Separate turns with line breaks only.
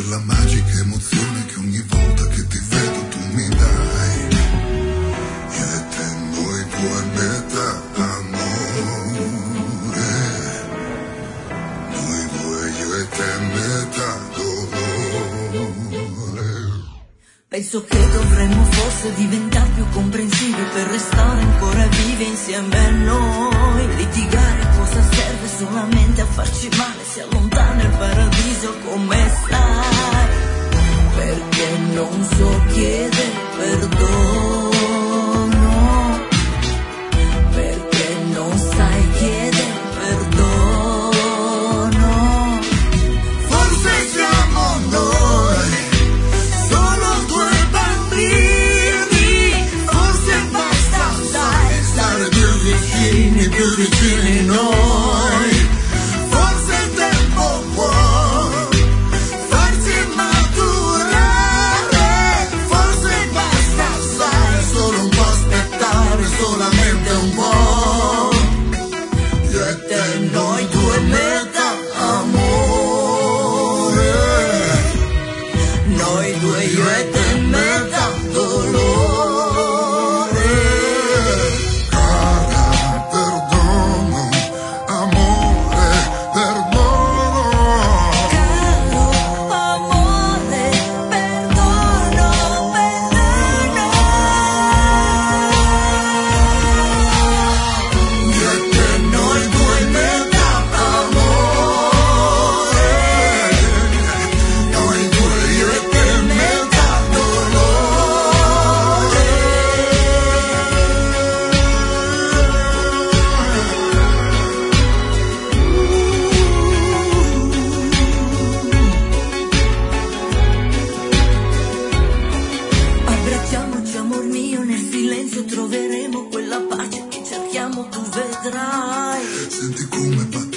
quella magica emozione che ogni volta che ti vedo tu mi dai. Io e te, noi due metà amore, noi due, io e te metà dolore.
Penso che dovremmo forse diventare più comprensivi per restare ancora vivi insieme a noi. Litigare cosa serve? Solamente a farci male, si allontana il paradiso, come stai? Perché non so chiedere perdono, perché non sai chiedere perdono.
Forse siamo noi solo due bambini, forse basta stare più vicini noi. Forse il tempo può farsi maturare, forse basta solo un po' aspettare, solamente un po'. Io e te, noi due metà amore,
Noi due, io e te, metà dolore.
cara, perdono, amore, perdono.
Caro amore, perdono, perdono.
Io e te, noi due metà amore, noi due, io e te metà dolore.
Abbracciamoci, amor mio, nel silenzio troveremo quella pace che cerchiamo, tu vedrai.
Senti come batte